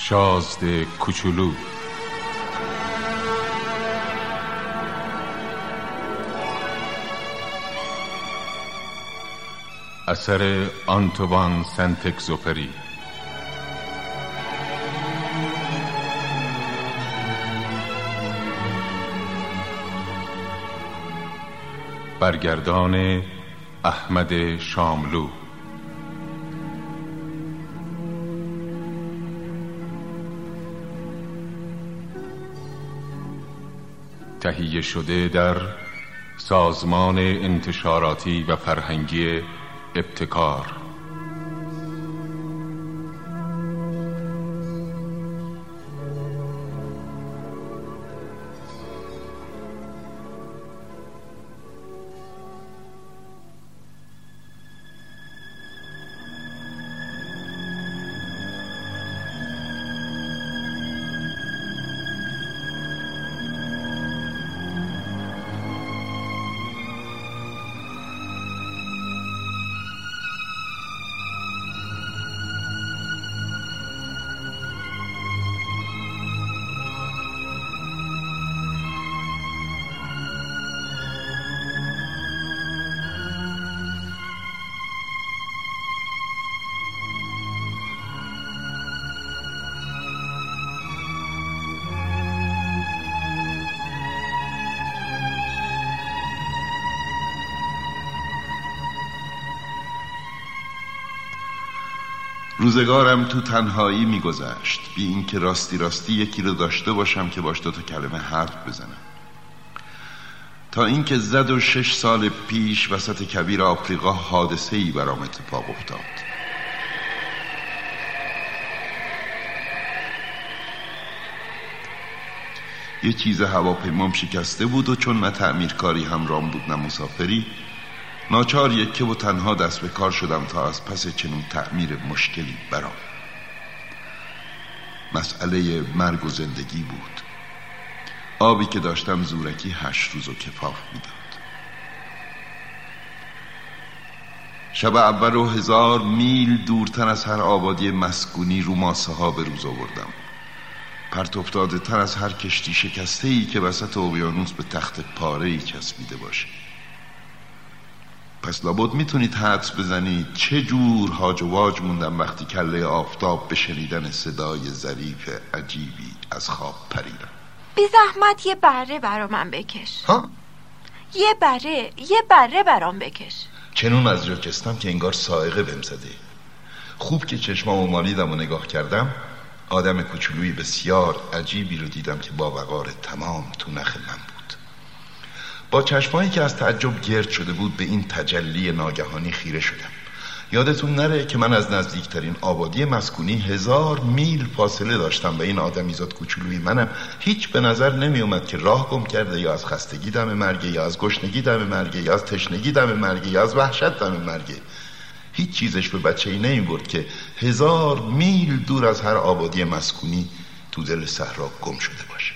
شازده کوچولو. اثر آنتوان سنت اگزوپری. برگردان احمد شاملو. تهیه شده در سازمان انتشاراتی و فرهنگی ابتکار. روزگارم تو تنهایی میگذشت، بی اینکه راستی یکی رو داشته باشم که باش 2 کلمه حرف بزنم، تا اینکه زد و 6 سال پیش وسط کویر آفریقا حادثه‌ای برام اتفاق افتاد. یه چیز هواپیمام شکسته بود و چون نه تعمیرکاری همراهم بود نه مسافری، ناچار یکه و تنها دست به کار شدم تا از پس چنین تعمیر مشکلی برام. مسئله مرگ و زندگی بود. آبی که داشتم زورکی 8 روز و کفاف میداد. شب اول رو 1000 میل دورتر از هر آبادی مسکونی رو ماسه ها به روز آوردم، پرت افتاده تر از هر کشتی شکسته ای که وسط اقیانوس به تخت پاره ای چسبیده باشه. پس لابد میتونید حدس بزنید چه جور هاج و واج موندم وقتی کله آفتاب به شنیدن صدای ظریف عجیبی از خواب پریدم. بی زحمت یه بره برا من بکش. ها؟ یه بره برام بکش. چنون از جا کستم که انگار سائقه بهم زده. خوب که چشمامو مالیدم و نگاه کردم، آدم کوچولوی بسیار عجیبی رو دیدم که با وقار تمام تو نخ من بود. با چشمایی که از تعجب گرد شده بود به این تجلی ناگهانی خیره شدم. یادتون نره که من از نزدیکترین آبادی مسکونی 1000 میل فاصله داشتم و این آدمیزاد کوچولوی منم هیچ به نظر نمی اومد که راه گم کرده، یا از خستگی دم مرگه، یا از گشنگی دم مرگه، یا از تشنگی دم مرگه، یا از وحشت دم مرگه. هیچ چیزش به بچه‌ای نمی برد که 1000 میل دور از هر آبادی مسکونی تو دل صحرا گم شده باشه.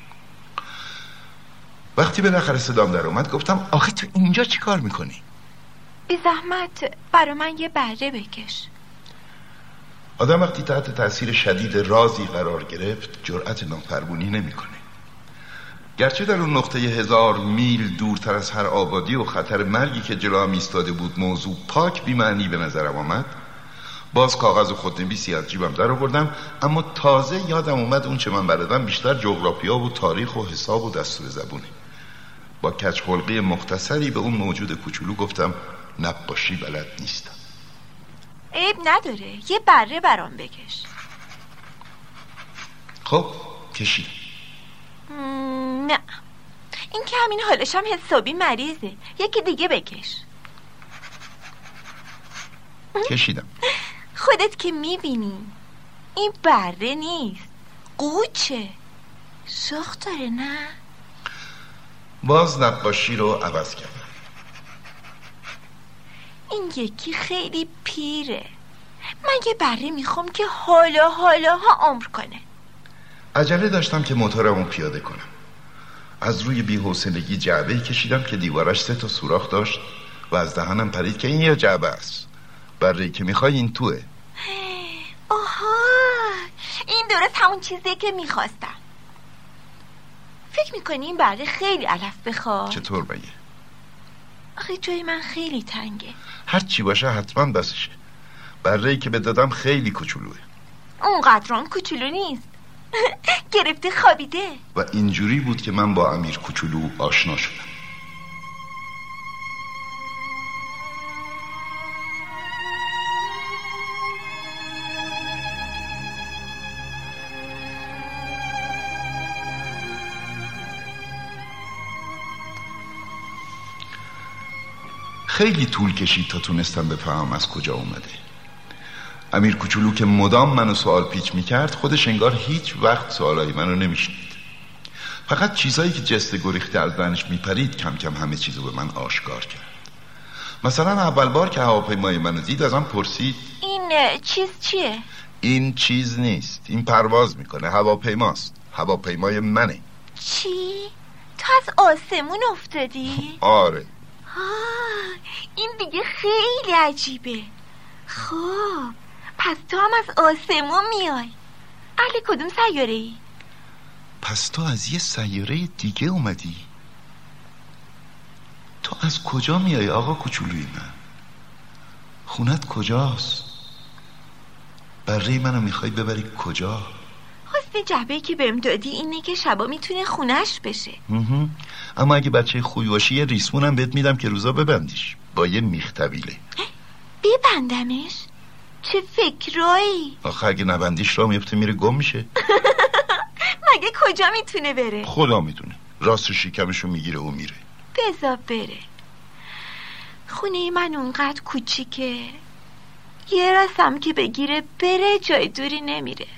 وقتی بالاخره صدام در اومد گفتم آخه تو اینجا چی کار میکنی؟ بی زحمت برا من یه بره بکش. آدم وقتی تحت تأثیر شدید رازی قرار گرفت جرأت نافرمونی نمیکنه. گرچه در اون نقطه 1000 میل دورتر از هر آبادی و خطر مرگی که جلوم ایستاده بود موضوع پاک بی معنی به نظرم آمد، باز کاغذ و خودنویسی از جیبم در آوردم، اما تازه یادم اومد اون چه من بلدم بیشتر جغرافیا و تاریخ و حساب و دستور زبونه. با کج خلقی مختصری به اون موجود کوچولو گفتم نقاشی بلد نیستم. عیب نداره، یه بره برام بکش. خب کشیدم. نه، این که همین حالش هم حسابی مریضه. یکی دیگه بکش. کشیدم. خودت که میبینی این بره نیست، قوچه. شخ داره نه؟ باز نقاشی رو عوض کردم. این یکی خیلی پیره. من یه بره میخوام که حالا عمر کنه. عجله داشتم که موتورمو پیاده کنم. از روی بی‌حوصلگی جعبه‌ای کشیدم که دیوارش 3 سوراخ داشت و از دهنم پرید که این یه جعبه است. بره‌ای که میخوای این توه. آها، این درست همون چیزیه که میخواستم. فکر میکنی این بره خیلی علف بخواد؟ چطور بگه؟ آخه جای من خیلی تنگه. هر چی باشه حتما بسشه. بره‌ای که به دادم خیلی کوچولوه. اونقدرام کوچولو نیست. گرفته خوابیده. و اینجوری بود که من با امیر کوچولو آشنا شدم. خیلی طول کشید تا تونستم بفهمم از کجا اومده. امیر کوچولو که مدام منو سوال پیچ میکرد، خودش انگار هیچ وقت سوالای منو نمیشنید. فقط چیزایی که جست گریخته از دهنش میپرید کم کم همه چیزو به من آشکار کرد. مثلا اول بار که هواپیمای منو دید ازم پرسید این چیز چیه؟ این چیز نیست، این پرواز میکنه، هواپیماست، هواپیمای منه. چی؟ تو از آسمون افتادی؟ آره. این دیگه خیلی عجیبه. خب پس تو هم از آسمون میای. اهل کدوم سیاره ای؟ پس تو از یه سیاره دیگه اومدی؟ تو از کجا میای آقا کوچولوی من؟ خونت کجاست؟ بره منو میخوای ببری کجا؟ حسن جعبه‌ای که بهم دادی اینه که شبا میتونه خونش بشه. اما اگه بچه خوبی باشی یه ریسمونم بهت میدم که روزا ببندیش با یه میخ طویله. ببندمش؟ چه فکرایی؟ آخه اگه نبندیش را میفته میره گم میشه. مگه کجا میتونه بره؟ خدا میدونه. راست شکمشو میگیره و میره. بذار بره. خونه من اونقدر کوچیکه، یه راستم که بگیره بره جای دوری نمیره.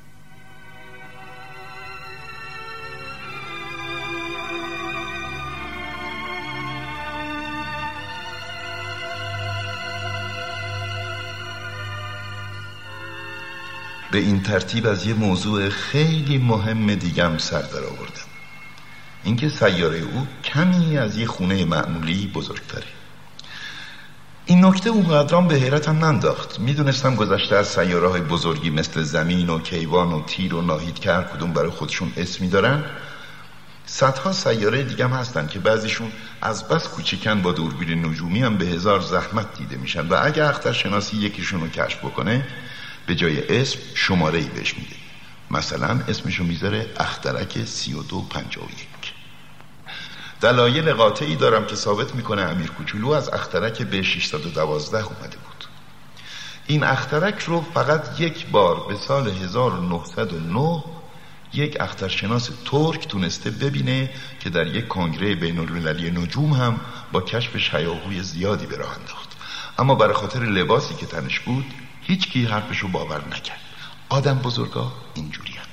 به این ترتیب از یه موضوع خیلی مهم دیگم سر در آوردم. اینکه سیاره او کمی از یه خونه معمولی بزرگتره. این نکته اونقدرام به حیرتم ننداخت. میدونستم گذشته از سیاره های بزرگی مثل زمین و کیوان و تیر و ناهید که هر کدوم برای خودشون اسمی دارن، صدها سیاره دیگه هم هستن که بعضیشون از بس کوچیکن با دوربین نجومی هم به هزار زحمت دیده میشن و اگه اخترشناسی یکیشون رو کشف بکنه به جای اسم شماره‌ای بهش میده. مثلا اسمشو میذاره اخترک 3251. دلایل قاطعی دارم که ثابت میکنه امیر کوچولو از اخترک به 612 اومده بود. این اخترک رو فقط یک بار به سال 1909 یک اخترشناس ترک تونسته ببینه که در یک کنگره بین‌المللی نجوم هم با کشفش هیاهوی زیادی به راه انداخت. اما برای خاطر لباسی که تنش بود هیچ کی حرفشو باور نکرد. آدم بزرگا اینجوری هم.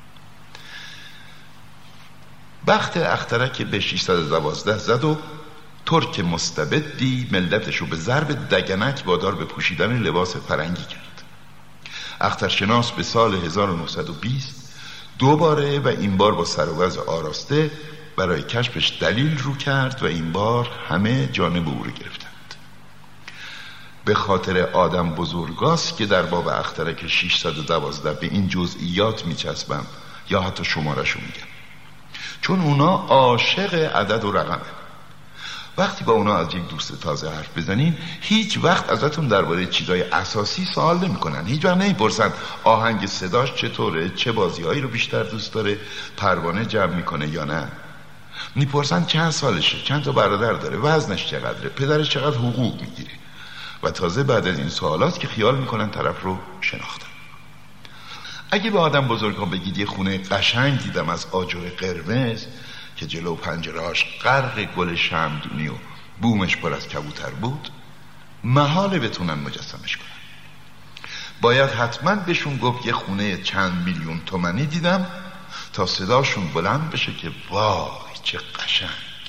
بخت اخترک به 612 زد و ترک مستبدی ملتشو به ضرب دگنک وادار به پوشیدن لباس فرنگی کرد. اخترشناس به سال 1920 دوباره و این بار با سر و وضع آراسته برای کشفش دلیل رو کرد و این بار همه جانب او رو گرفتند. به خاطر آدم بزرگاست که در باب اخترک 612 به این جزئیات میچسبم یا حتی شمارشو میگم، چون اونا عاشق عدد و رقمه. وقتی با اونا از یک دوست تازه حرف بزنین هیچ وقت ازتون درباره چیزای اساسی سوال نمیکنن. هیچ وقت نمیپرسن آهنگ صداش چطوره، چه بازیهایی رو بیشتر دوست داره، پروانه جمع میکنه یا نه. میپرسن چند سالشه، چند تا برادر داره، وزنش چقدره، پدرش چقدر حقوق میگیره. و تازه بعد از این سوالات که خیال میکنن طرف رو شناختن. اگه به آدم بزرگان بگید یه خونه قشنگ دیدم از آجر قرمز که جلو پنجرهاش غرق گل شمعدونی و بومش پر از کبوتر بود، محاله بتونن مجسمش کنن. باید حتما بهشون گفت یه خونه چند میلیون تومانی دیدم تا صداشون بلند بشه که وای چه قشنگ.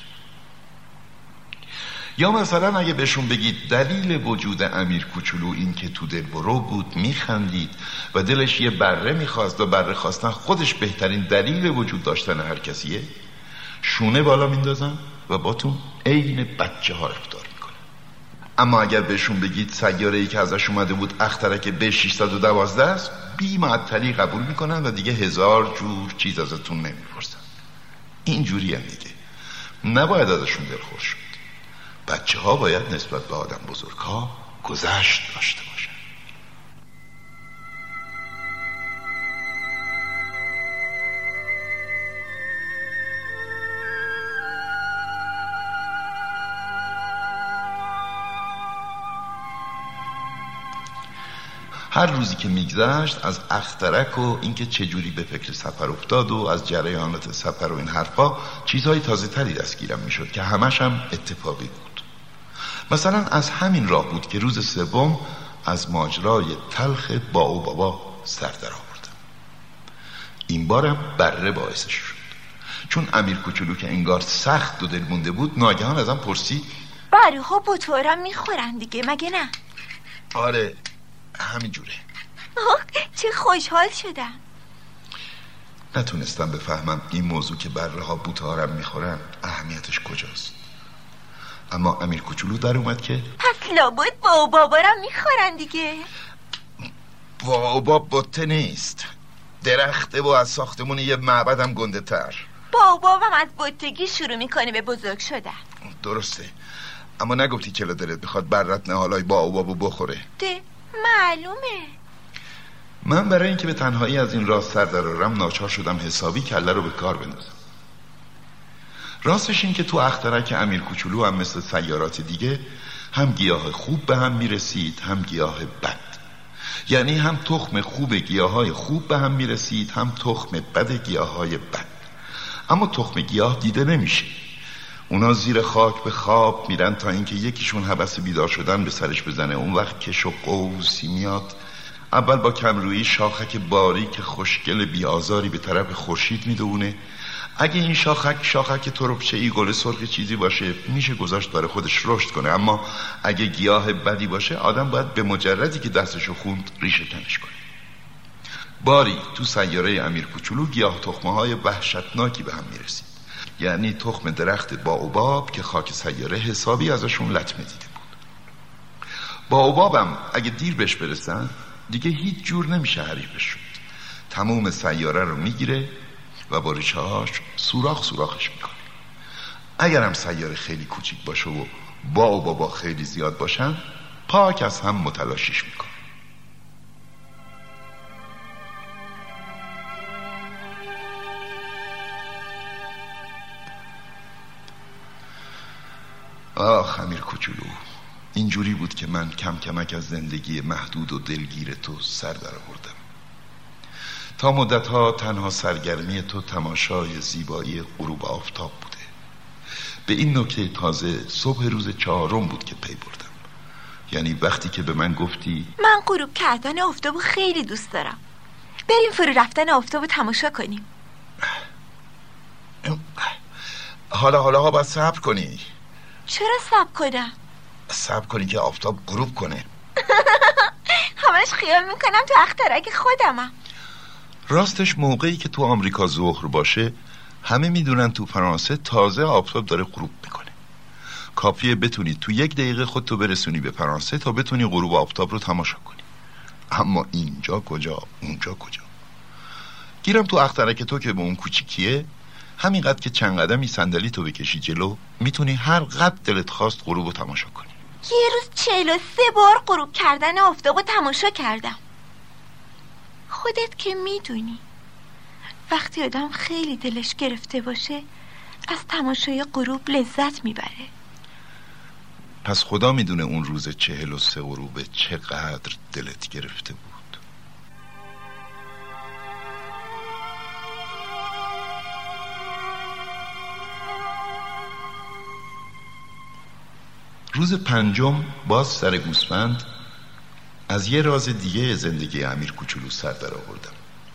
یا مثلا اگه بهشون بگید دلیل وجود امیر کوچولو این که تو دلبرو بود، میخندید و دلش یه بره میخواست و بره خواستن خودش بهترین دلیل وجود داشتن هر کسیه، شونه بالا میندازن و باتون عین بچه ها رفتار میکنن. اما اگر بهشون بگید سیاره‌ای که ازش اومده بود اخترک به 612 است، بی معطلی قبول میکنن و دیگه 1000 جور چیز ازتون نمیپرسن. اینجوری هم دیگه نباید ازشون دلخور شد. بچه ها باید نسبت به آدم بزرگ ها گذشت داشته باشن. هر روزی که میگذشت از اخترک و اینکه چجوری به فکر سفر افتاد و از جریانات سفر و این حرفا چیزهای تازه تری دستگیرم میشد که همش هم اتفاقی بود. مثلا از همین راه بود که روز سوم از ماجرای تلخ با و بابا سر در آوردم. این بارم بره باعثش شد، چون امیر کوچولو که انگار سخت و دل مونده بود ناگهان ازم پرسید بره ها بطورم میخورن دیگه مگه نه؟ آره همین جوره. چه خوشحال شدم. نتونستم بفهمم این موضوع که بره ها بوتهارم میخورن اهمیتش کجاست. اما امیر کوچولو در اومد که پس لابد با و بابارم میخورن دیگه. با و باب بطه نیست، درخته و از ساختمون یه معبدم گنده تر. با و بابم از بطگی شروع میکنه به بزرگ شدن. درسته، اما نگفتی چلا دلت بخواد برت نهالای با و بابو بخوره؟ ده معلومه. من برای اینکه به تنهایی از این راست سر درارم ناچار شدم حسابی کله رو به کار بندازم. راستش این که تو اخترک امیر کوچولو هم مثل سیارات دیگه هم گیاه خوب به هم میرسید هم گیاه بد. یعنی هم تخم خوب گیاهای خوب به هم میرسید هم تخم بد گیاهای بد. اما تخم گیاه دیده نمیشه. اونا زیر خاک به خواب میرن تا اینکه یکیشون هوس بیدار شدن به سرش بزنه. اون وقت کش و قوسی میاد. اول با کمرویی شاخک باریک خوشگل بیازاری به طرف خورشید میدونه. اگه این شاخک تربچه‌ای گل سرخ چیزی باشه میشه گذاشت برای خودش رشد کنه. اما اگه گیاه بدی باشه آدم باید به مجردی که دستشو خوند ریشه کنش کنه. باری تو سیاره امیر کوچولو گیاه تخمه‌های وحشتناکی به هم میرسید. یعنی تخم درخت باوباب که خاک سیاره حسابی ازشون لطمه دیده بود. باوبابم اگه دیر بهش برسن دیگه هیچ جور نمیشه حریفش شد. تموم سیاره رو میگیره و با ریشه‌هاش سوراخش میکنه. اگرم سیاره خیلی کوچیک باشه و باوبابا خیلی زیاد باشن پاک از هم متلاشیش میکنه. آخ امیر کوچولو، اینجوری بود که من کم کمک از زندگی محدود و دلگیر تو سر در آوردم. تا مدتها تنها سرگرمی تو تماشای زیبایی غروب آفتاب بوده. به این نکته تازه صبح روز 4 بود که پی بردم. یعنی وقتی که به من گفتی من غروب کردن آفتابو خیلی دوست دارم، بریم فرو رفتن آفتابو تماشا کنیم. حالا باید صبر کنی. چرا صبر کنم؟ صبر کنی که آفتاب غروب کنه. همش خیال میکنم تو اخترک خودمم. راستش موقعی که تو آمریکا ظهر باشه همه میدونن تو فرانسه تازه آفتاب داره غروب میکنه. کافیه بتونی تو 1 دقیقه خودتو برسونی به فرانسه تا بتونی غروب آفتاب رو تماشا کنی. اما اینجا کجا اونجا کجا. گیرم تو اخترک تو که به اون کوچیکیه، همینقدر که چند قدمی صندلی تو بکشی جلو میتونی هر قدر دلت خواست غروب رو تماشا کنی. یه روز 43 بار غروب کردن آفتاب رو تماشا کردم. خودت که میدونی وقتی آدم خیلی دلش گرفته باشه از تماشای غروب لذت میبره. پس خدا میدونه اون روز 43 غروبه چقدر دلت گرفته بود. روز 5 باز سر گوسفند از یه راز دیگه زندگی امیر کوچولو سر در آوردم.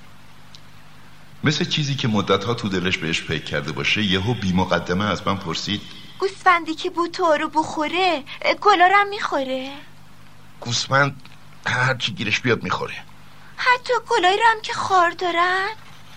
مثل چیزی که مدتها تو دلش بهش فکر کرده باشه یهو بی مقدمه از من پرسید گوسفندی که بوتو رو بخوره گلارم میخوره؟ گوسفند هر چی گیرش بیاد میخوره، حتی گلایی رو هم که خار دارن؟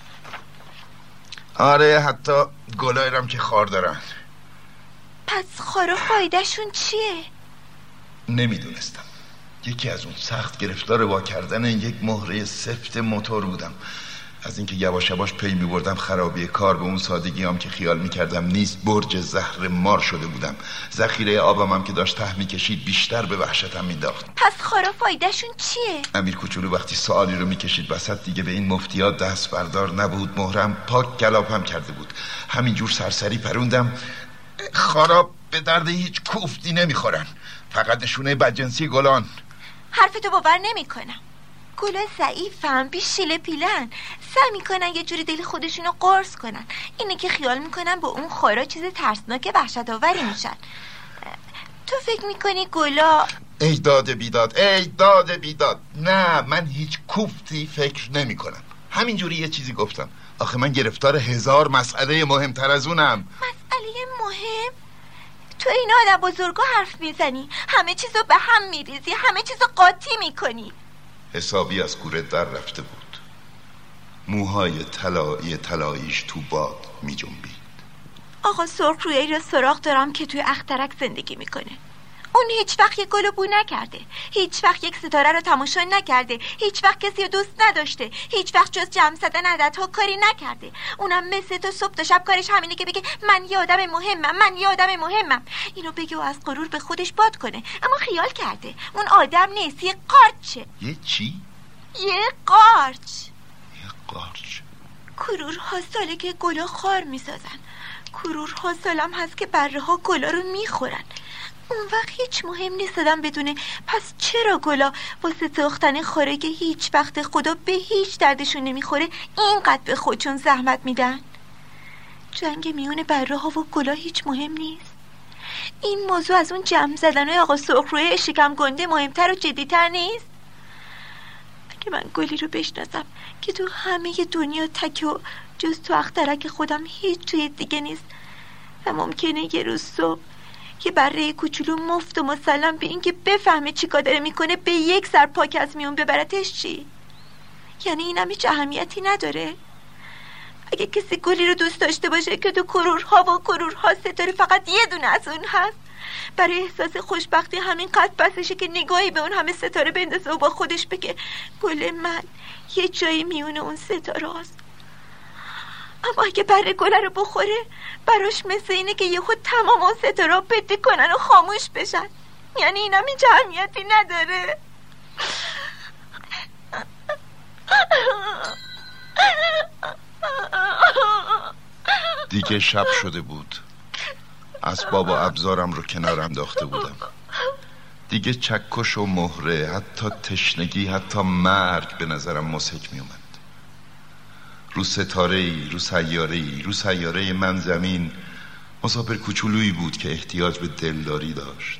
آره حتی گلایی رو هم که خار دارن. پس خار و فایدهشون چیه؟ نمیدونستم. یکی از اون سخت گرفتار وا کردن یک مهره سفت موتور بودم. از اینکه یواش یواش پی می‌بردم خرابی کار به اون سادگی هم که خیال می‌کردم نیست، برج زهر مار شده بودم. ذخیره آبم هم که داشت ته می‌کشید بیشتر به وحشتم مینداخت. پس خارا فایدهشون چیه؟ امیر کوچولو وقتی سوالی رو می‌کشید وسط دیگه به این مفتی‌ها دست بردار نبود. مهرم پاک گلاپم کرده بود. همینجور سرسری پروندم. خارا به درد هیچ کوفتی نمیخورن، فقط نشونه بدجنسی گلان. حرفتو باور نمی‌کنم. گلا ضعیفن، بی شیله پیلن، سعی میکنن یه جوری دل خودشونو قرص کنن. اینه که خیال میکنن با اون خارا چیز ترسناک وحشت آوری میشن. تو فکر میکنی گلا؟ ای داد بیداد، ای داد بیداد. نه، من هیچ کوفتی فکر نمی کنم. همینجوری یه چیزی گفتم. آخه من گرفتار 1000 مسئله مهمتر از اونم. مسئله مهم؟ تو این آدم بزرگا حرف میزنی، همه چیزو به هم میریزی، همه چیزو قاطی میکنی. حسابی از کوره در رفته بود. موهای طلاییش تو باد می جنبید. آقا سرخرویی رو سراغ دارم که توی اخترک زندگی میکنه. اون هیچ وقت یک گل بو نکرده، هیچ وقت یک ستاره رو تماشا نکرده، هیچ وقت کسی رو دوست نداشته، هیچ وقت جز جمع زدن عددها کاری نکرده. اونم مثل تو صبح تا شب کارش همینه که بگه من یه آدم مهمم، من یه آدم مهمم. اینو بگه و از غرور به خودش باد کنه، اما خیال کرده اون آدم نیست، یه قارچه. یه چی؟ یه قارچ. یه قارچ. کرورها ساله که گلا خار میسازن، کرورها سالم هست که بره ها گلا رو میخورن. اون وقت هیچ مهم نیست آدم بدونه پس چرا گلا واسه ساختن خاره که هیچ وقت خدا به هیچ دردشون نمیخوره اینقدر به خودشون زحمت میدن. جنگ میون بره ها و گلا هیچ مهم نیست. این موضوع از اون جمع زدنهای آقا سرخروی شکم گنده مهمتر و جدیتر نیست؟ اگه من گلی رو بشناسم که تو همه دنیا تک و جز تو اخترک خودم هیچ جای دیگه نیست و ممکنه یه روز صبح که بره کوچولو مفت و مسلم به این که بفهمه چی کار داره میکنه به یک سر پاک از میون ببرتش، چی؟ یعنی اینم هیچ اهمیتی نداره؟ اگه کسی گلی رو دوست داشته باشه که تو کرورها و کرورها ستاره فقط یه دونه از اون هست، برای احساس خوشبختی همین قد بسشه که نگاهی به اون همه ستاره بندازه و با خودش بگه گل من یه جایی میون اون ستاره هست. اما اگه بره گله رو بخوره براش مثل اینه که یه خود تمام اون ستاره بدی کنن و خاموش بشن. یعنی اینم هیچ اهمیتی نداره. دیگه شب شده بود. اسباب و ابزارم رو کنار انداخته بودم. دیگه چکش و مهره، حتی تشنگی، حتی مرگ به نظرم مسحک می اومد. رو ستاره‌ای، رو سیاره من زمین مسافر کوچولویی بود که احتیاج به دلداری داشت.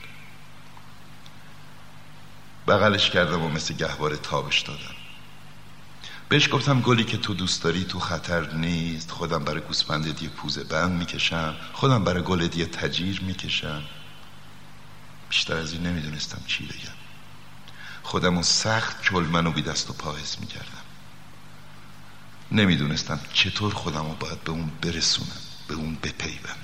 بغلش کردم و مثل گهواره تابش دادم. بهش گفتم گلی که تو دوست داری تو خطر نیست. خودم برای گوسفندت یه پوزه بند میکشم، خودم برای گلت یه تجیر میکشم. بیشتر از این نمیدونستم چی بگم. خودمو سخت چلمن و بی دست و پا حس میکردم. نمیدونستم چطور خودمو باید به اون برسونم، به اون بپیوندم.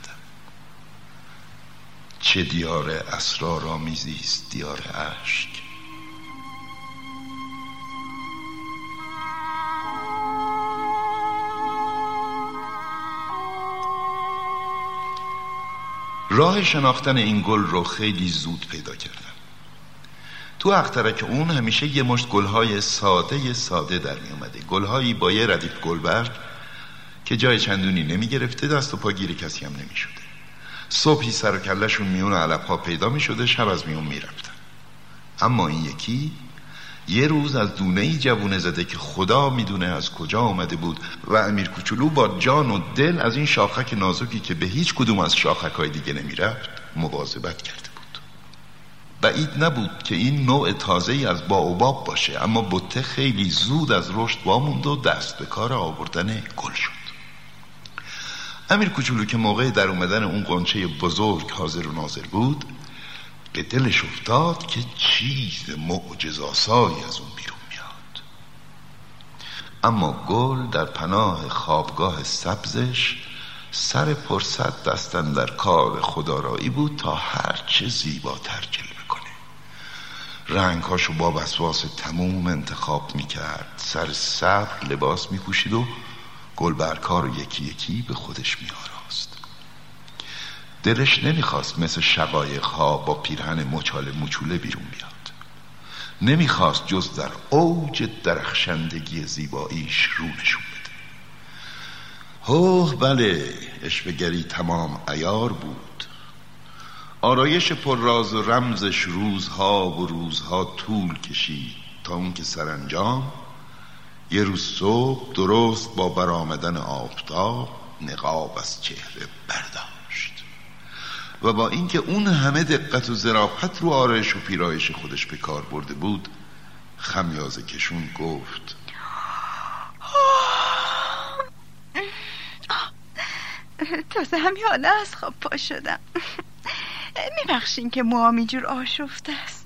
چه دیار اسرارآمیزی است دیار اشک. راه شناختن این گل رو خیلی زود پیدا کردم. تو اخترک اون همیشه یه مشت گلهای ساده در می اومده. گلهایی با یه ردیف گلبرگ که جای چندونی نمی گرفته، دست و پا گیر کسی هم نمی شده. صبحی سر و کلشون میون علفها پیدا می شده، شب از میون می رفتن. اما این یکی یه روز از دونه‌ای جوونه زده که خدا میدونه از کجا آمده بود و امیر کوچولو با جان و دل از این شاخک نازکی که به هیچ کدوم از شاخک‌های دیگه نمیرفت مواظبت کرده بود. بعید نبود که این نوع تازه‌ای از باوباب باشه، اما بته خیلی زود از رشد واموند و دست به کار آوردن گل شد. امیر کوچولو که موقع در اومدن اون قنچه بزرگ حاضر و ناظر بود، به دلش افتاد که چیز معجزه‌آسایی از اون بیرون میاد. اما گل در پناه خوابگاه سبزش سر پرصد دستن در کار خودآرایی بود تا هرچه زیباتر جلوه کنه. رنگهاشو با وسواس تموم انتخاب میکرد، سر صبر لباس میپوشید و گلبرگ‌ها رو یکی یکی به خودش میآراست. دلش نمیخواست مثل شقایق‌ها با پیرهن مچاله مچوله بیرون بیاد. نمیخواست جز در اوج درخشندگی زیباییش رو نشون بده. بله، عشوه‌گری تمام عیار بود. آرایش پر راز و رمزش روزها و روزها طول کشید تا اون که سرانجام یه روز صبح درست با برآمدن آفتاب نقاب از چهره برداشت و با اینکه اون همه دقت و ظرافت رو آرایش و پیرایش خودش به کار برده بود، خمیازه کشون گفت: تازه همین حالا از خواب پا شدم. میبخشین که موهام اینجور آشفته است.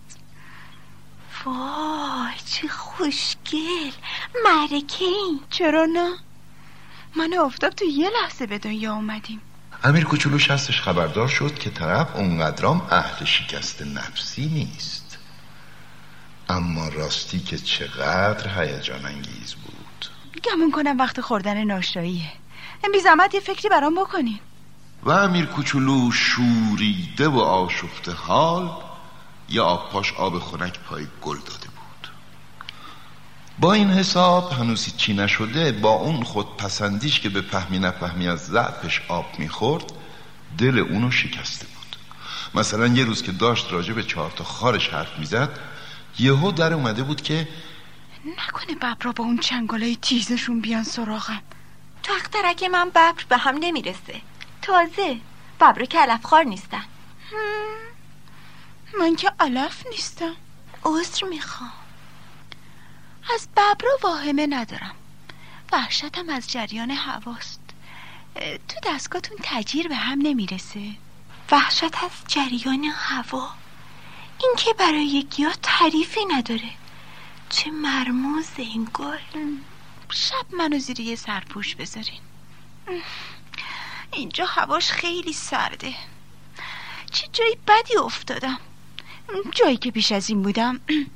وای چه خوشگل، معرکه این. چرا نه؟ من آفتاب تو یه لحظه به دنیا اومدیم. امیر کوچولو شستش خبردار شد که طرف اونقدرام اهل شکست نفسی نیست، اما راستی که چقدر هیجان انگیز بود. گمون کنم وقت خوردن ناشتاییه. بی زحمت یه فکری برام بکنین. و امیر کوچولو شوریده و آشفته حال یا آبپاش آب خنک پای گل داده بود. با این حساب هنوز چی نشده، با اون خودپسندیش که به فهمی نفهمی از ضعفش آب میخورد، دل اونو شکسته بود. مثلا یه روز که داشت راجع به 4 تا خارش حرف میزد، یهو در اومده بود که نکنه ببرا با اون چنگالای تیزشون بیان سراغم. تو اخترک من ببر به هم نمیرسه. تازه ببرا که علفخوار نیستن. من که علف نیستم. عذر میخوام. از ببرا واهمه ندارم، وحشتم از جریان هواست. تو دستگاهتون تجیر به هم نمیرسه؟ وحشت از جریان هوا؟ این که برای گیاه تعریفی نداره. چه مرموز این گل. شب منو زیر یه سرپوش بذارین. اینجا هواش خیلی سرده. چه جایی بدی افتادم، جایی که پیش از این بودم.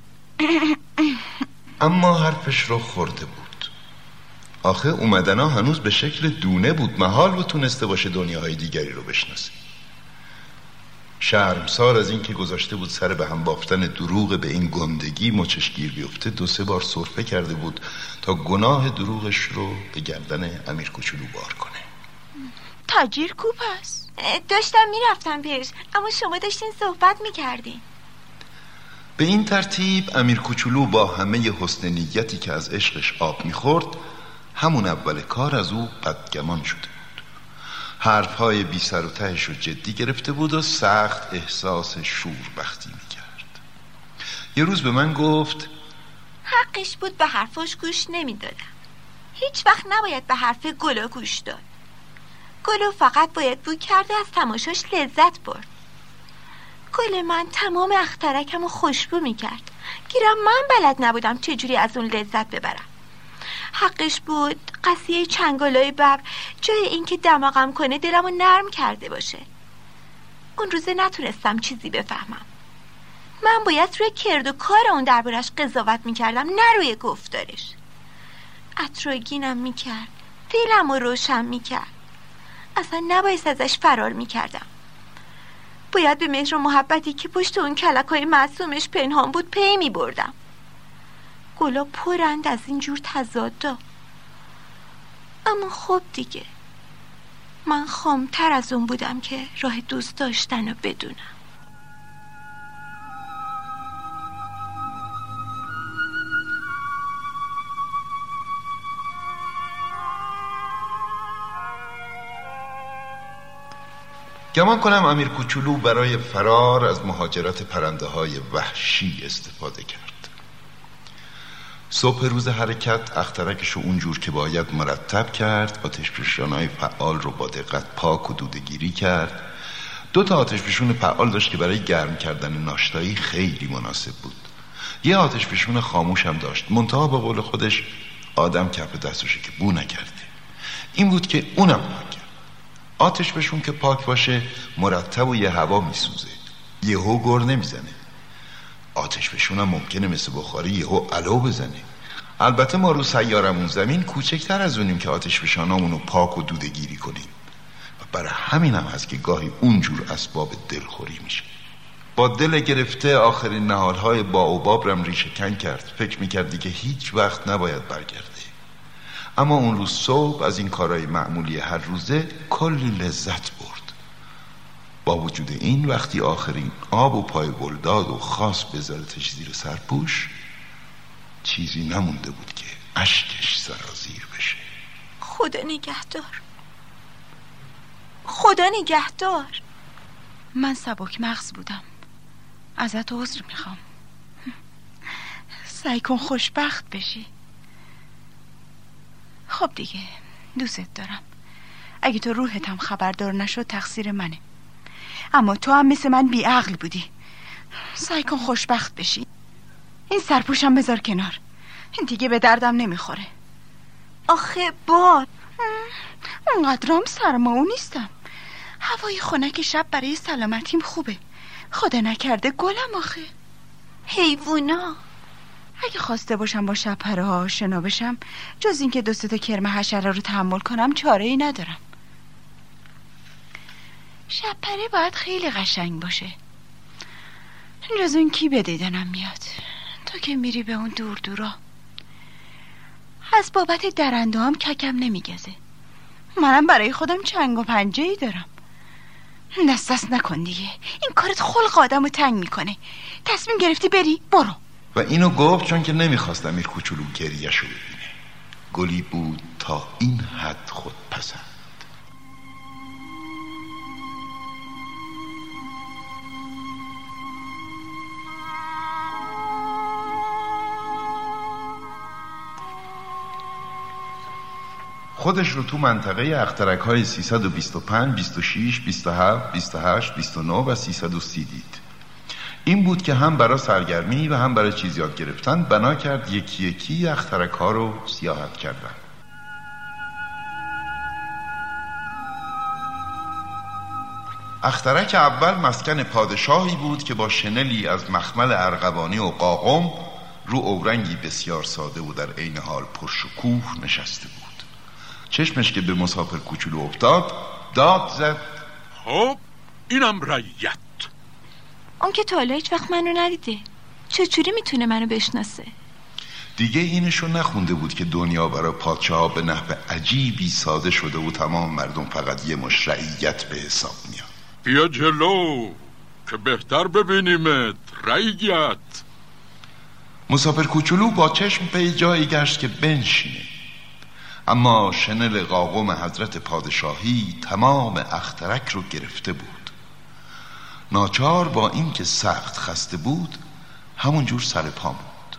اما حرفش رو خورده بود. آخه اومدنا هنوز به شکل دونه بود، محال بود تونسته باشه دنیاهای دیگری رو بشناسه. شرمسار از این که گذاشته بود سر به هم بافتن دروغ به این گندگی مچش گیر بیفته، 2-3 بار سرفه کرده بود تا گناه دروغش رو به گردن امیر کوچولو بار کنه. تاجیر کو پس؟ داشتم میرفتم پیش، اما شما داشتین صحبت میکردین. به این ترتیب امیر کوچولو با همه حسن نیتی که از عشقش آب میخورد، همون اول کار از او بدگمان شده بود. حرفهای بی سر و تهش رو جدی گرفته بود و سخت احساس شوربختی میکرد. یه روز به من گفت حقش بود به حرفاش گوش نمیدادم. هیچ وقت نباید به حرف گلو گوش داد. گلو فقط باید بو کرده از تماشاش لذت برد. گل من تمام اخترکم رو خوشبو میکرد. گیرم من بلد نبودم چجوری از اون لذت ببرم. حقش بود قضیه چنگالای ببر جای اینکه دماغم کنه دلمو نرم کرده باشه. اون روزه نتونستم چیزی بفهمم. من باید روی کرد و کار اون دربارش قضاوت میکردم، نه روی گفتارش. عطرگینم میکرد، دلمو روشن میکرد. اصلا نباید ازش فرار میکردم. باید به مهر و محبتی که پشت اون کلکای معصومش پنهان بود پی میبردم. گلا پرند از اینجور تضادا. اما خب دیگه، من خامتر از اون بودم که راه دوست داشتن رو بدونم. گمان کنم امیر کوچولو برای فرار از مهاجرت پرنده های وحشی استفاده کرد. صبح روز حرکت اخترکشو اونجور که باید مرتب کرد، آتشفشان‌های فعال رو با دقت پاک و دوده‌گیری کرد. 2 تا آتشفشون فعال داشت که برای گرم کردن ناشتایی خیلی مناسب بود. یه آتشفشون خاموش هم داشت، منتها به قول خودش آدم کف دستشه که بو نکرده. این بود که اونم پاک کرد. آتشفشون که پاک باشه مرتب و یه هوا میسوزه، یهو گر نمیزنه. آتش فشون هم ممکنه مثل بخاری یهو علو بزنه. البته ما رو سیارمون زمین کوچکتر از اونیم که آتش فشانامونو پاک و دوده گیری کنیم و برای همین هم هست که گاهی اونجور اسباب دلخوری میشه. با دل گرفته آخرین نهالهای باوباب رم ریشه کن کرد. فکر میکردی که هیچ وقت نباید برگرده، اما اون روز صبح از این کارهای معمولی هر روزه کلی لذت برد. با وجود این وقتی آخرین آب و پای گل داد و خواست بذارتش زیر سرپوش، چیزی نمونده بود که اشکش سرازیر بشه. خدا نگهدار، خدا نگهدار. من سبک مغز بودم، ازت عذر میخوام. سعی کن خوشبخت بشی. خب دیگه، دوست دارم. اگه تو روحت هم خبردار نشد تقصیر منه، اما تو هم مثل من بیعقل بودی. سعی کن خوشبخت بشی. این سرپوشم بذار کنار، این دیگه به دردم نمیخوره. آخه باد اونقدرام سرماو نیستم. هوای خنک شب برای سلامتیم خوبه. خدا نکرده گلم آخه. حیوونا اگه خواسته باشم با شب‌پره ها آشنا بشم، جز این که 2 تا کرم حشره رو تحمل کنم چاره‌ای ندارم. شب‌پره باید خیلی قشنگ باشه، جز اون کی به دیدنم میاد. تو که میری به اون دور دورا. از بابت درنده هم ککم نمیگزه. منم برای خودم چنگ و پنجه‌ای دارم. دست نکن دیگه، این کارت خلق آدمو تنگ میکنه. تصمیم گرفتی بری، برو. و اینو گفت چون که نمیخواست امیر کوچولو گریه‌شو ببینه. گلی بود تا این حد خود پسند. خودش رو تو منطقه اخترک‌های 325، 26، 27، 28، 29 و 330 دید. این بود که هم برای سرگرمی و هم برای چیز یاد گرفتن بنا کرد یکی یکی اخترک‌ها رو سیاحت کردن. اخترک اول مسکن پادشاهی بود که با شنلی از مخمل ارغوانی و قاقم رو اورنگی بسیار ساده و در عین حال پرشکوه نشسته بود. چشمش که به مسافر کوچولو افتاد داد زد: خب اینم رعیت. اون که تا حالا هیچ وقت منو ندیده، چجوری میتونه منو بشناسه؟ دیگه اینشو نخونده بود که دنیا برای پادشاه ها به نحو عجیبی ساده شده و تمام مردم فقط یه مش رعیت به حساب میاد. بیا جلو که بهتر ببینیمت رعیت. مسافر کوچولو با چشم به جایی گشت که بنشینه، اما شنل قاقم حضرت پادشاهی تمام اخترک رو گرفته بود. ناچار با این که سخت خسته بود همونجور سر پا بود.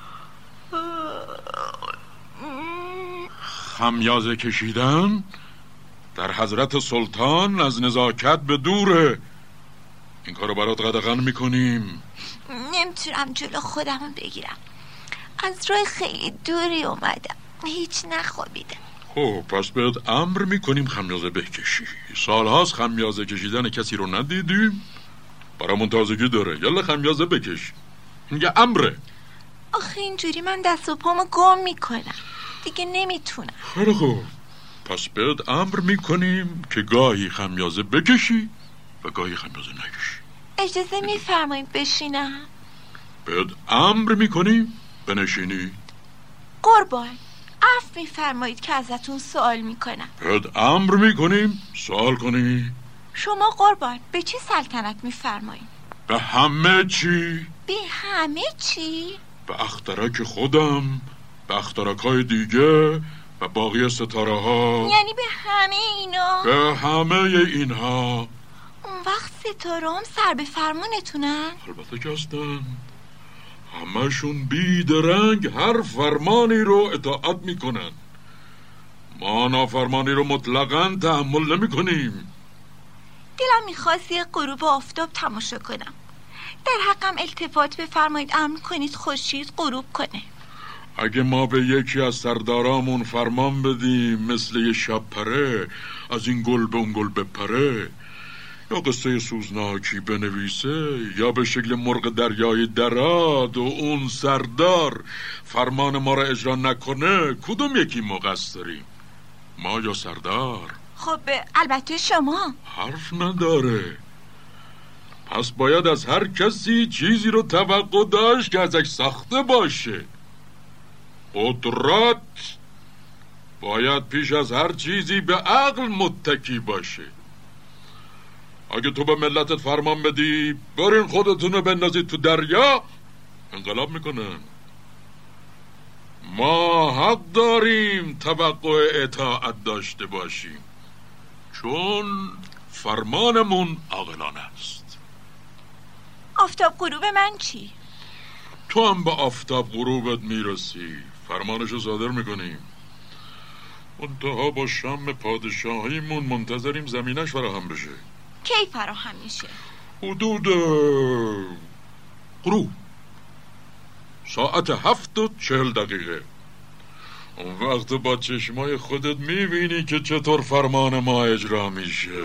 خمیازه کشیدن در حضرت سلطان از نزاکت به دوره. این کارو برات قدغن میکنیم. نمیتونم جلو خودمو بگیرم، از راه خیلی دوری اومدم، هیچ نخوابیدم. خب پس بهت امر میکنیم خمیازه بکشی. سالهاست خمیازه کشیدن کسی رو ندیدیم، برامون تازگی داره. یالا خمیازه بکش، این یه امره. آخه اینجوری من دست و پامو گم میکنم، دیگه نمیتونم. خیلی خوب، پس بهت امر میکنیم که گاهی خمیازه بکشی و گاهی خمیازه نکشی. اجازه میفرمایید بشینم؟ بهت امر میکنیم بنشینی. قربان، عفو میفرمایید که ازتون سوال میکنم. بهت امر میکنیم سوال کنی. شما قربان به چی سلطنت میفرمایید؟ به همه چی. به همه چی؟ به اخترک خودم، به اخترک‌های دیگه و باقی ستاره ها. یعنی به همه اینا؟ به همه اینها. اون وقت ستاره هم سر به فرمونتونن؟ البته که هستن، همشون بیدرنگ هر فرمانی رو اطاعت میکنن. ما نافرمانی رو مطلقاً تحمل نمی کنیم. دلم میخواست یه غروب آفتاب تماشا کنم. در حقم التفات بفرمایید، امر کنید خورشید غروب کنه. اگه ما به یکی از سردارامون فرمان بدیم مثل یه شب پره از این گل به اون گل بپره، یا قصه سوزناکی بنویسه یا به شکل مرغ دریای دراد و اون سردار فرمان ما را اجرا نکنه، کدوم یکی مقصریم؟ ما یا سردار؟ خب البته شما. حرف نداره. پس باید از هر کسی چیزی رو توقع داشت که ازش ساخته باشه. قدرت باید پیش از هر چیزی به عقل متکی باشه. اگه تو به ملتت فرمان بدی برین خودتونو بندازید تو دریا، انقلاب میکنن. ما حق داریم توقع اطاعت داشته باشیم، چون فرمانمون عاقلانه است. آفتاب غروب من چی؟ تو هم به آفتاب غروبت میرسی، فرمانشو صادر میکنیم. منتها با شم پادشاهیمون منتظریم زمینش فراهم بشه. کی فراهم میشه؟ حدود غروب ساعت 7:40. اون وقت با چشمای خودت میبینی که چطور فرمان ما اجرا میشه.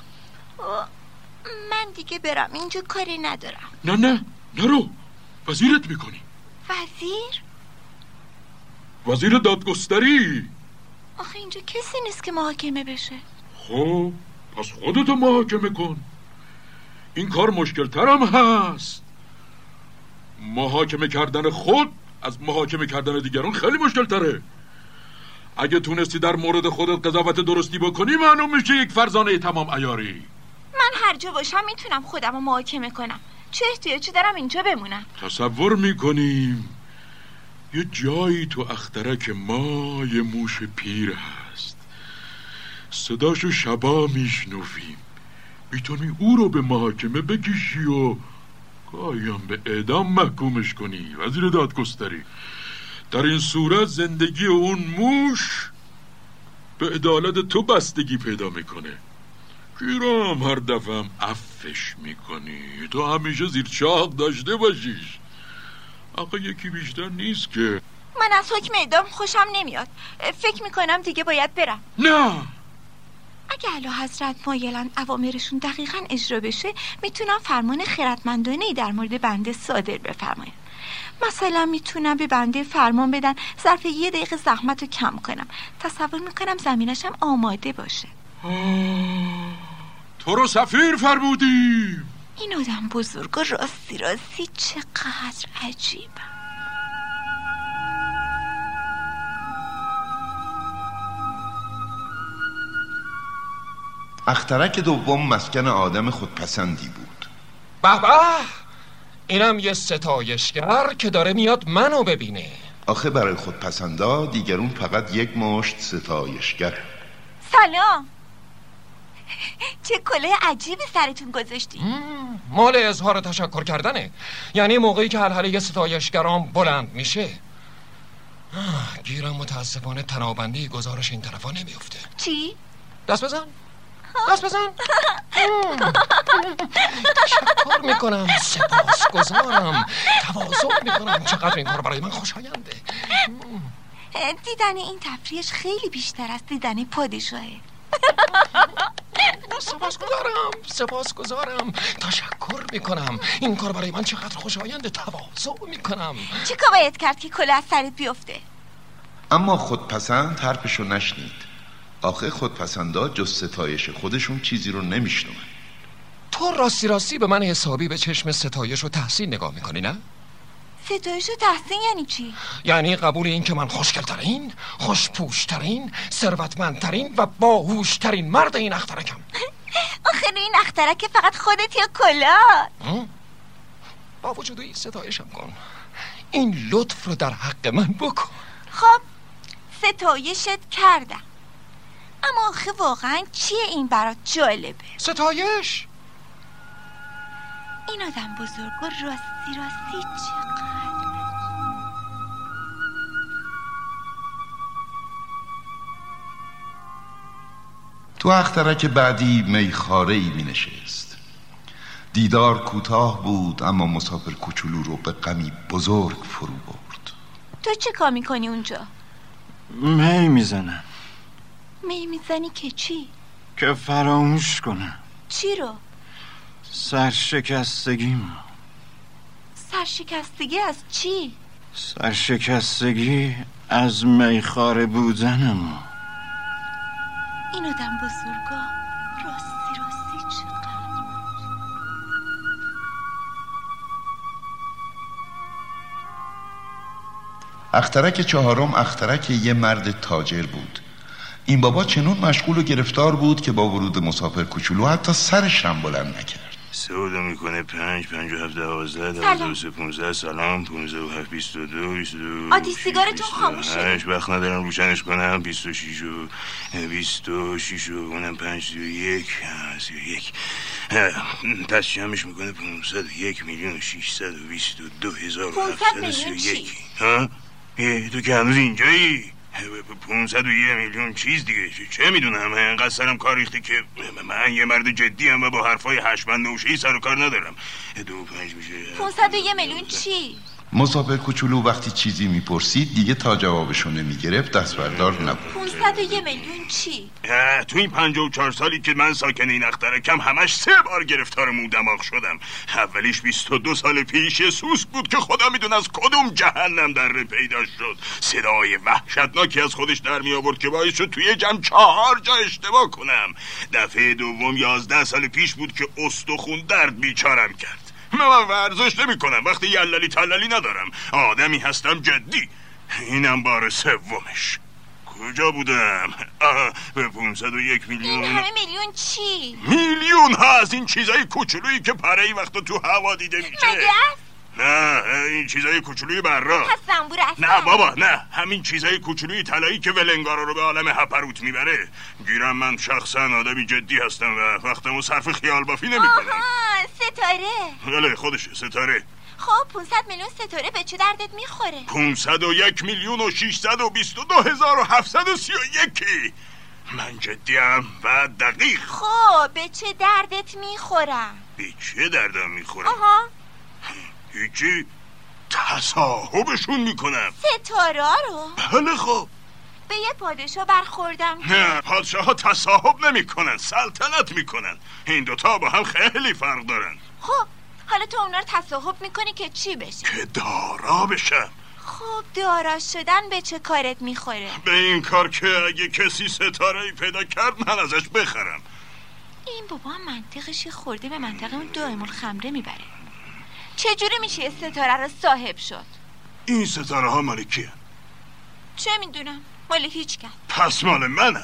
من دیگه برم، اینجا کاری ندارم. نه نرو، وزیرت میکنی. وزیر دادگستری. آخه اینجا کسی نیست که محاکمه بشه. خب پس خودتو محاکمه کن. این کار مشکل ترم هست. محاکمه کردن خود از محاکمه کردن دیگران خیلی مشکل تره. اگه تونستی در مورد خودت قضاوت درستی بکنی معلوم میشه یک فرزانه تمام عیاری. من هر جا باشم میتونم خودم رو محاکمه کنم. چه احتیاجی دارم اینجا بمونم؟ تصور میکنیم یه جایی تو اخترک ما یه موش پیر هست، صداشو شبا میشنویم. میتونی او رو به محاکمه بکشی و گاهی هم به اعدام محکومش کنی. وزیر دادگستری، در این صورت زندگی اون موش به عدالت تو بستگی پیدا میکنه. گیرم هر دفعه هم عفش میکنی. تو همیشه زیر چاق داشته باشیش. آقا یکی بیشتر نیست که. من از حکم اعدام خوشم نمیاد. فکر میکنم دیگه باید برم. نه، اگه اعلی حضرت مایلن اوامرشون دقیقاً اجرا بشه، میتونم فرمان خردمندانه‌ای در مورد بنده صادر بفرماین. مثلا میتونم به بنده فرمان بدن ظرف 1 دقیقه زحمت رو کم کنم. تصور میکنم زمینشم آماده باشه. تو رو سفیر فرمودیم. این آدم بزرگ و راستی چقدر عجیبه. اخترک دوم مسکن آدم خودپسندی بود. به به، اینم یه ستایشگر که داره میاد منو ببینه. آخه برای خودپسندا دیگرون فقط یک مشت ستایشگر. سلام. چه کلاه عجیبی سرتون گذاشتی. مال اظهار تشکر کردنه، یعنی موقعی که هلهله ستایشگرام بلند میشه. گیرم متاسفانه تنابندی گزارش این طرفا نمیفته. چی؟ دست بزن. تشکر میکنم، سپاسگزارم، تواضع میکنم. چقدر این کار برای من خوشاینده. دیدن این تفریحش خیلی بیشتر از دیدن پادشاهه. سپاسگزارم، تشکر میکنم. این کار برای من چقدر خوشاینده، تواضع میکنم. چه کار باید کرد که کلاه از سرت بیفته؟ اما خودپسند حرفشو نشنید. آخه خودپسندا جز ستایش خودشون چیزی رو نمیشنون. تو راستی به من حسابی به چشم ستایش و تحسین نگاه میکنی، نه؟ ستایش و تحسین یعنی چی؟ یعنی قبول این که من خوشگلترین، خوشپوشترین، ثروتمندترین و باهوشترین مرد این اخترکم. آخه این اخترک فقط خودت یا کلاه؟ با وجود این ستایشم کن. این لطف رو در حق من بکن. خب ستایشت کردم، اما آخه واقعا چیه این برات جالبه؟ ستایش؟ این آدم بزرگ و راستی چقدر. تو اخترک بعدی میخاره‌ای می نشست. دیدار کوتاه بود اما مسافر کوچولو رو به غمی بزرگ فرو برد. تو چه کار میکنی اونجا؟ می میزنی که چی؟ که فراموش کنم. چی رو؟ سرشکستگیم. سرشکستگی از چی؟ سرشکستگی از میخواره بودنم. این آدم بزرگا راستی چقدر. اخترک چهارم اخترک یه مرد تاجر بود. این بابا چنون مشغول و گرفتار بود که با ورود مسافر کوچولو حتی سرش هم بلند نکرد. 3 میکنه 5 5 و 7 12 12 3 15. سلام. 15 و 7 22 22. آتی سیگارتون خاموشه. وقت ندارم روشنش کنم. 26 و 26 و اونم 5 31 31. پس جمعش میکنه 501,622,731. ها؟ تو که هنوز اینجایی؟ 501 میلیون چیز دیگه. چه میدونم، انقدر سرم کار ریخته که من یه مرد جدی ام و با حرفای هشبند نوشه‌ای سر و کار ندارم. 2 5 میشه 501 میلیون چی؟ مسافر کوچولو وقتی چیزی میپرسید دیگه تا جوابشو نمیگرفت دست بردار نبود. 501 میلیون چی؟ تو این 54 سالی که من ساکن این اخترکم همش 3 بار گرفتار مو دماغ شدم. اولیش 22 سال پیش یه سوس بود که خدا میدونه از کدوم جهنم در پیدا شد. صدای وحشتناکی از خودش در می آورد که باعث شد توی جمع 4 جا اشتباه کنم. دفعه دوم 11 سال پیش بود که استخون درد بیچارم کرد. من ورزش نمی کنم، وقتی یللی تللی ندارم، آدمی هستم جدی. اینم بار سومش. کجا بودم؟ به 501 میلیون. این همه میلیون چی؟ میلیون ها از این چیزای کوچولویی که پره ای وقتا تو هوا دیده میشه. مگه؟ نه، این چیزای کوچولوی برا. پس زنبور اصلا. نه بابا، نه، همین چیزای کوچولوی طلایی که ولنگارا رو به عالم هپروت میبره. گیرم من شخصا آدمی جدی هستم و وقتمو صرف خیال بافی نمیکنم. آها، ستاره. بله خودشه، ستاره. خب 500 میلیون ستاره به چه دردت میخوره؟ 501,622,731. من جدیم و دقیق. خب به چه دردت میخورم؟ به چه دردم میخورم؟ آها. هیچی، تصاحبشون میکنم. ستاره رو؟ بله خب. به یه پادشاه برخوردم. نه، پادشاه ها تصاحب نمیکنن، سلطنت میکنن. این دوتا با هم خیلی فرق دارن. خب حالا تو اونا رو تصاحب میکنی که چی بشه؟ که دارا بشم. خب دارا شدن به چه کارت میخوره؟ به این کار که اگه کسی ستاره‌ای پیدا کرد من ازش بخرم. این بابا منطقش خورده به منطقه اون دائم الخمره میبره. چجوری میشه یه ستاره رو صاحب شد؟ این ستاره ها مال کیه؟ چه میدونم، مال هیچ کس. پس مال منن،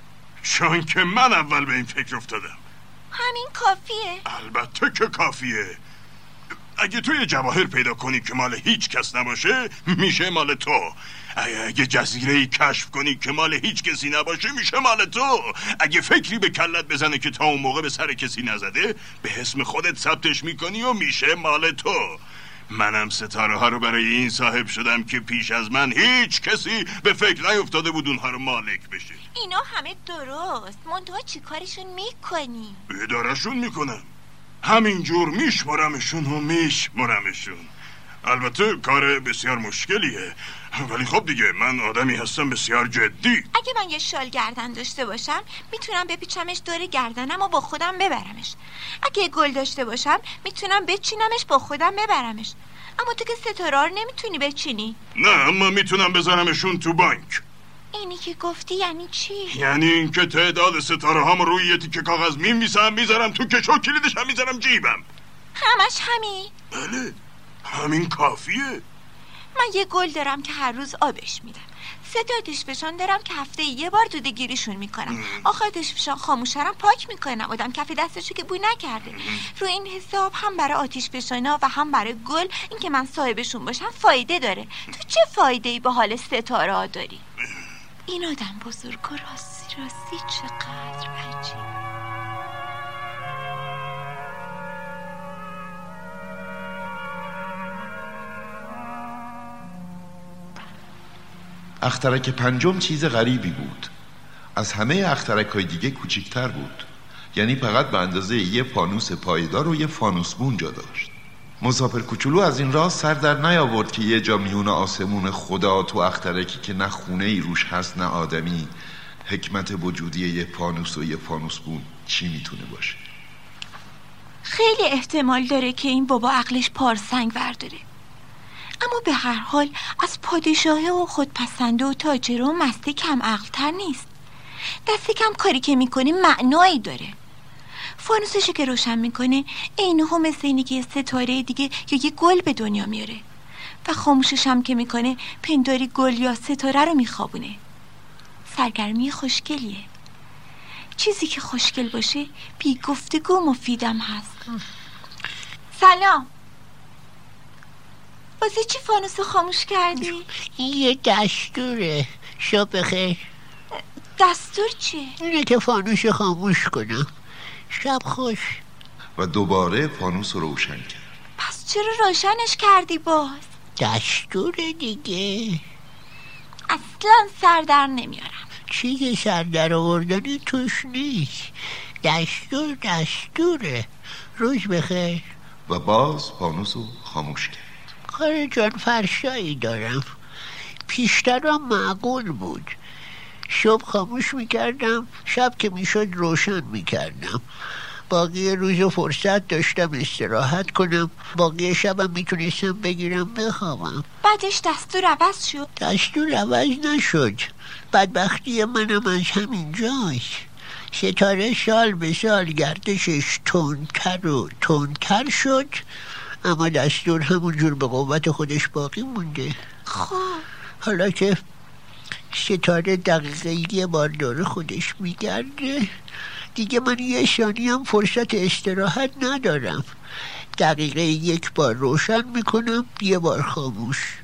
چون که من اول به این فکر افتادم. همین کافیه؟ البته که کافیه. اگه تو یه جواهر پیدا کنی که مال هیچ کس نباشه میشه مال تو. اگه جزیره‌ای کشف کنی که مال هیچ کسی نباشه میشه مال تو. اگه فکری به کلت بزنه که تا اون موقع به سر کسی نزده به اسم خودت ثبتش میکنی و میشه مال تو. منم ستاره ها رو برای این صاحب شدم که پیش از من هیچ کسی به فکر نیفتاده بود اونها رو مالک بشه. اینا همه درست، منتها چی کارشون میکنی؟ ادارهشون میکنم، همینجور میشمرمشون و میشمرمشون. البته کار بسیار مشکلیه، ولی خب دیگه من آدمی هستم بسیار جدی. اگه من یه شال گردن داشته باشم میتونم بپیچمش دور گردنم و با خودم ببرمش. اگه گل داشته باشم میتونم بچینمش با خودم ببرمش. اما تو که ستاره رو نمیتونی بچینی. نه، اما میتونم بذارمشون تو بانک. اینی که گفتی یعنی چی؟ یعنی اینکه تعداد ستاره هام روی یه تیکه کاغذ میمیسم، میذارم تو کشو، کلیدش هم میذارم جیبم. همش همین؟ بله، همین کافیه. من یه گل دارم که هر روز آبش میدم. 3 تا آتیشفشان دارم که هفته یه بار دوده گیریشون میکنم. آخر آتیشفشان خاموشرم پاک میکنم. آدم کف دستشو که بوی نکرده. رو این حساب هم برای آتیشفشانا و هم برای گل این که من صاحبشون باشم فایده داره. تو چه فایده‌ای به حال ستاره ها داری؟ این آدم بزرگ و راستی چقدر عجیب. اخترک پنجم چیز غریبی بود. از همه اخترک‌های دیگه کوچیک‌تر بود. یعنی فقط به اندازه یه فانوس پایدار و یه فانوسبون جا داشت. مسافر کوچولو از این راه سر در نیاورد که یه جا میون آسمون خدا تو اخترکی که نه خونه‌ای روش هست نه آدمی، حکمت وجودی یه فانوس و یه فانوسبون چی میتونه باشه؟ خیلی احتمال داره که این بابا عقلش پارسنگ ورداره، اما به هر حال از پادشاهه و خودپسنده و تاجر و مسته کم عقل‌تر نیست. دست کم کاری که میکنه معنایی داره. فانوسشو که روشن میکنه اینها مثل اینه که یه ستاره دیگه یا یه گل به دنیا میاره و خاموشش هم که میکنه پنداری گل یا ستاره رو میخوابونه. سرگرمی خوشگلیه. چیزی که خوشگل باشه بی گفتگو مفیدم هست. سلام. بازی چی فانوسو خاموش کردی؟ این یه دستوره. شب بخیر. دستور چیه؟ اینه که فانوس خاموش کنم. شب خوش. و دوباره فانوس رو روشن کرد. پس چرا روشنش کردی باز؟ دستور دیگه. اصلا سر در نمیارم. چیز سر در آوردنی توش نیست. دستوره. روز بخیر. و باز فانوس رو خاموش کرد. کار جان فرشایی دارم. پیشترم معقول بود. صبح خاموش میکردم، شب که میشد روشن میکردم. باقی روز فرصت داشتم استراحت کنم، باقی شبم میتونستم بگیرم بخوابم. بعدش دستور عوض شد؟ دستور عوض نشد. بدبختی منم از همین جاست. ستاره سال به سال گردشش تندتر و تندتر شد، اما دستور همونجور به قوت خودش باقی مونده. خب حالا که ستاره دقیقه یه بار داره خودش میگرده، دیگه من یه ثانی هم فرصت استراحت ندارم. دقیقه یک بار روشن میکنم، یه بار خاموش.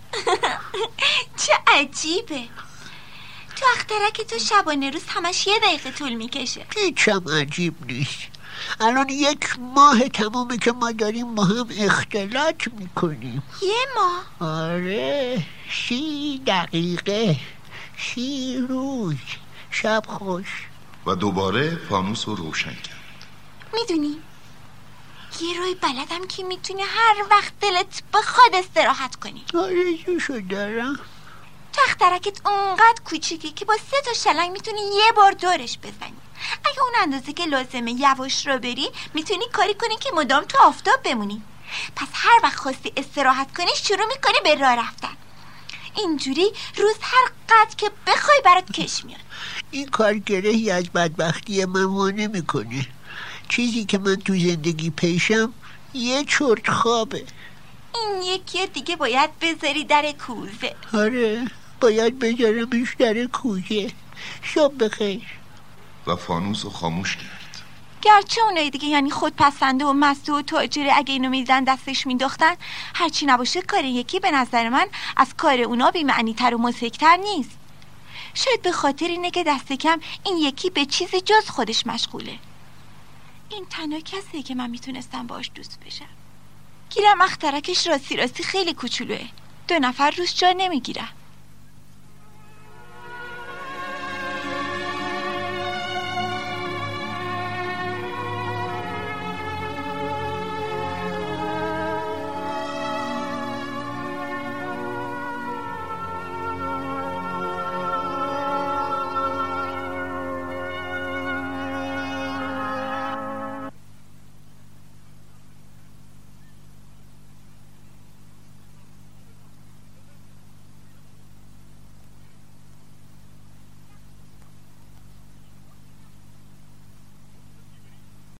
چه عجیبه. تو اخترک تو شبانه روز همش 1 دقیقه طول میکشه. هیچم عجیب نیست. الان 1 ماه تمومه که ما داریم با هم اختلاط میکنیم. 1 ماه؟ آره، 30 دقیقه، 30 روز. شب خوش. و دوباره فانوس رو روشن کرد. میدونی یه روی بلدم که میتونی هر وقت دلت بخواد استراحت کنی. آرزوشو دارم. تو اخترکت اونقدر کوچیکی که با 3 تا شلنگ میتونی یه بار دورش بزنی. اگه اون اندازه که لازمه یواش رو بری، میتونی کاری کنی که مدام تو آفتاب بمونی. پس هر وقت خواستی استراحت کنی شروع میکنی به راه رفتن. اینجوری روز هر قدر که بخوای برات کش میاد. این کار گرهی از بدبختی من وانه میکنه. چیزی که من تو زندگی پیشم یه چرت خوابه. این یکی دیگه باید بذاری در کوزه. آره، باید بذارمش در کوزه. شب بخیر. و فانوس رو خاموش کرد. گرچه اونای دیگه یعنی خودپسنده و مسته و تاجره اگه اینو میدن دستش مینداختن، هرچی نباشه کار یکی به نظر من از کار اونا بی‌معنی تر و مضحک‌تر نیست. شاید به خاطر اینه که دست کم این یکی به چیزی جز خودش مشغوله. این تنها کسیه که من میتونستم باش دوست بشم. گیرم اخترکش راستی خیلی کوچولوه. 2 نفر روش جا نمیگیرن.